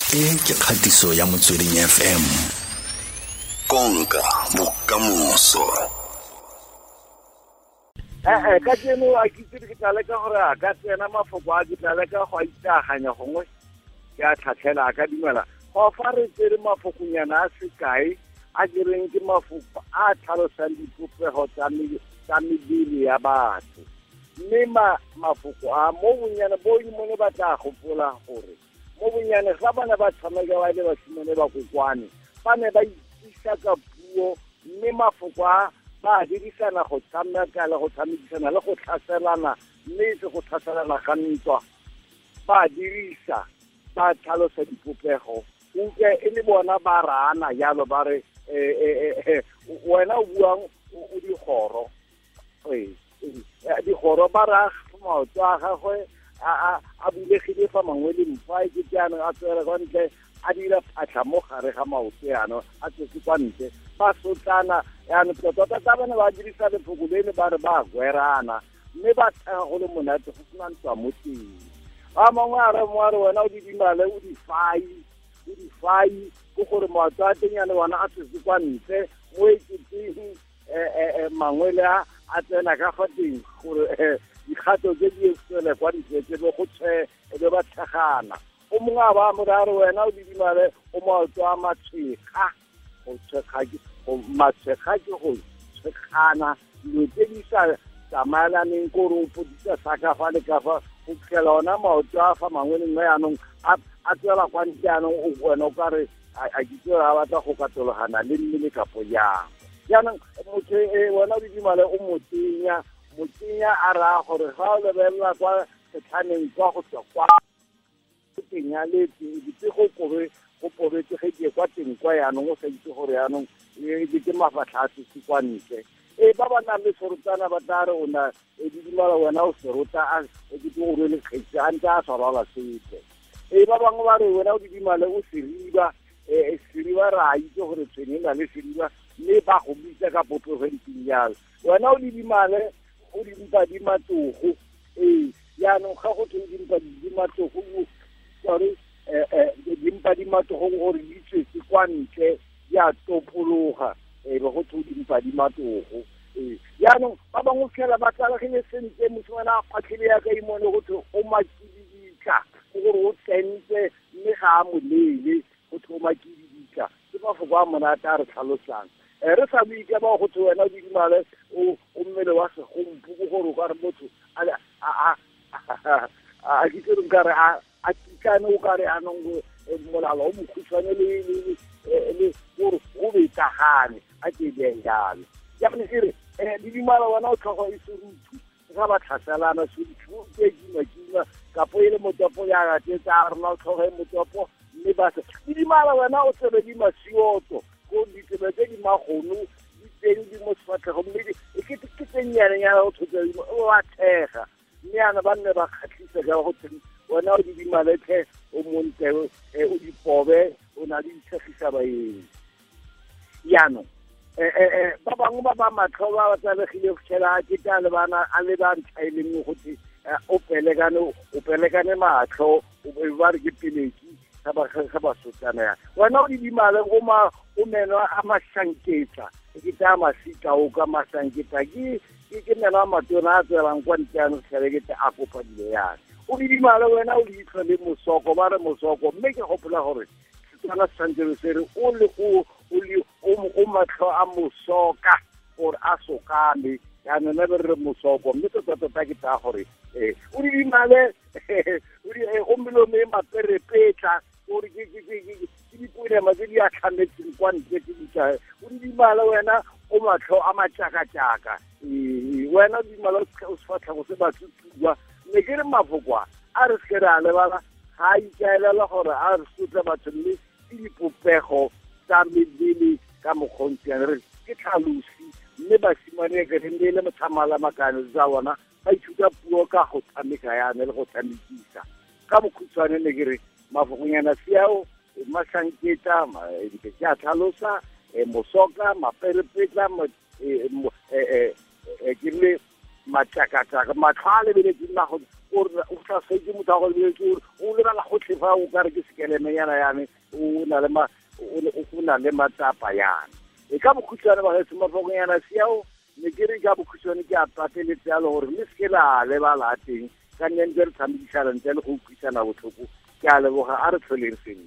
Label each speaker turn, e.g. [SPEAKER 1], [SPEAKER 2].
[SPEAKER 1] ke kgatiso ya Motsweding FM. Konka bokamoso.
[SPEAKER 2] Ka tseno a kitse ke tla leka gore a ka tsena mafoko a ke tla leka go itaganya gongwe ya tlhatlhela ka dimela go fa re tsere mafokonyana a sekae a direng ke mafoko a tlhalosang dipopego tsa mebele ya batho. Mme mafoko a mo bonyane bo imone ba tla gopola gore mo bonyane ga bana ba tshameka ba le basimane ba kokwane ba ne ba itisa ka puo, mme mafoko a ba dirisana go tshameka le go tshamekisana le go tlhaselana, mme se go tlhaselana ga ntwa ba dirisa ba tlhalosa dipopego uke e le bona ba rana yalo ba re wena o buang o digoro digoro ba ra maoto a gagwe a bulegile fa mangwe le mfa ke jaanong a tswela kwa ntle a dira phatlha mo gare ga maoto yaano a tswetse kwa ntle ba sotlana yaano tota tsa bane ba dirisa lefoko lene ba re ba gwerana, mme ba thega go le monate go sena ntwa mo teng. A mangwe a re wena o didimale o di fai go gore maoto a teng yane bona a tswetse kwa ntle mo eketseng mangwele a tsena ka fa teng gore dikgato tse di tswele kwa ditsetse be go be ba thegana. O mongwe a ba morare wena o didimale o maoto a matshega ke go tshegana dilo tse di sa tsamaelaneng kore o podisa saka fa le ka fa go tlhela ona maoto a fa mangwe lengwe yaanong a tswela kwa ntle yaanong wena o ka re a kitse a batla go katologana le mmele kapo yang. Yaanong motho wena o didimale o motsenya a raya gore ga o lebelela kwa setlhaneng kwa go tswa kwa teng ya letse ditse go pobetsegetse kwa teng kwa yaanong o sa itse gore yaanong ke mafatlha a sese kwa ntle. Ba ba nang le serutana ba tla re o na didimala wena o seruta ke go rwele kgetsi a ntse a tshwarwala sepe. Ba bangwe ba re wena o didimale o seriba ra itse gore tshwene na le seriba, mme ba go bitsa ka popego ditseng jalo. Wena o didimale o dimpa di matogo yaanong ga go thwe dimpa di matogo dimpa di matogo gore di tswetse kwa ntle ya topologa be go thwe dimpa di matogo. Yaanong ba bangwe fela ba tlalagile sentle mosimane a kgwatlhile ya ka imone go thwe o makididitla gore o tsentse mme ga a molele go thwe o makididitla. Ke mafoko a monate a re tlhalosang. Re sa buika ba go thwe wena o didimale o mmele wa segompu go gore o ka re motho a kitse ka re a tikane o ka re anong molalo o mokhutshwane le gore go betagane a ke beng jalo. Jaanong ke re didimala wena o tlhogo e serutu ga ba tlhaselana serutu ke kima kapo e le motopo ya gatetsa a rena o tlhogo e motopo mme ba se didimala wena o tsebe di masioto go ditsebe tse di magono di teng di mo sefatlhego mme ke tsenyanenyana go thotse o a thega, mme yana ba nne ba kgatlhisa ka go teng wena o didimaleke o monte o dipobe o na le dithegisa baeng. Yaanong ba bangwe ba ba matlho ba ba tsalegile go tshela ke tla le bana a le ba ntlhaeleng go tse o pelekane matlho ba re ke peleki ga ba sotsana ya wena o didimale o menwa a masanketsa ke tsa masika o ka masanketsa ke menwa a matona a tswelang kwa nteano tlhelekete a kopa dilo yana. O didimale wena o leitlho le mosoko ba re mosoko, mme ke gopola gore setswana santsebe se re o matlho a mosoka gore a sokame yaanong ne be re mosoko, mme tota ke tsa gore o didimale o melome maperepetla gore ke dipoelema tse di a tlhametseng kwa ntle ke ditsa. O didimale wena o matlho a matšaka-tšaka wena o didimale o sefatlhego se batsutuwa. Mme ke re mafokwa a re seke re a lebala ga a ikaelela gore a re sotle batho, mme ke dipopego tsa mebele ka mokgontsiane re ke tlhalosi, mme basimane ke re le motsamala makane tsa bona ba ithuta puo ka go tshameka yane le go tshamekisa ka bokhutshwane. Ne ke re mafokonyana siao masanketsa ke a tlhalosa mosoka maperepetla ke le matšakatšaka matlho a lebeletse nna o sa setse motho a go lebeletse o lebala gotlhe fa o ka re ke sekelemenyana yane o na le matsapa yane e ka bokhutshwane ba getso mafokonyana seao ne ke re ka bokhutshwane ke a pateletse yalo gore le seke la lebala teng ka nne ntse re tshamekisana ntle le go utlwisana botlhoko ke a leboga a re tlholeng sentle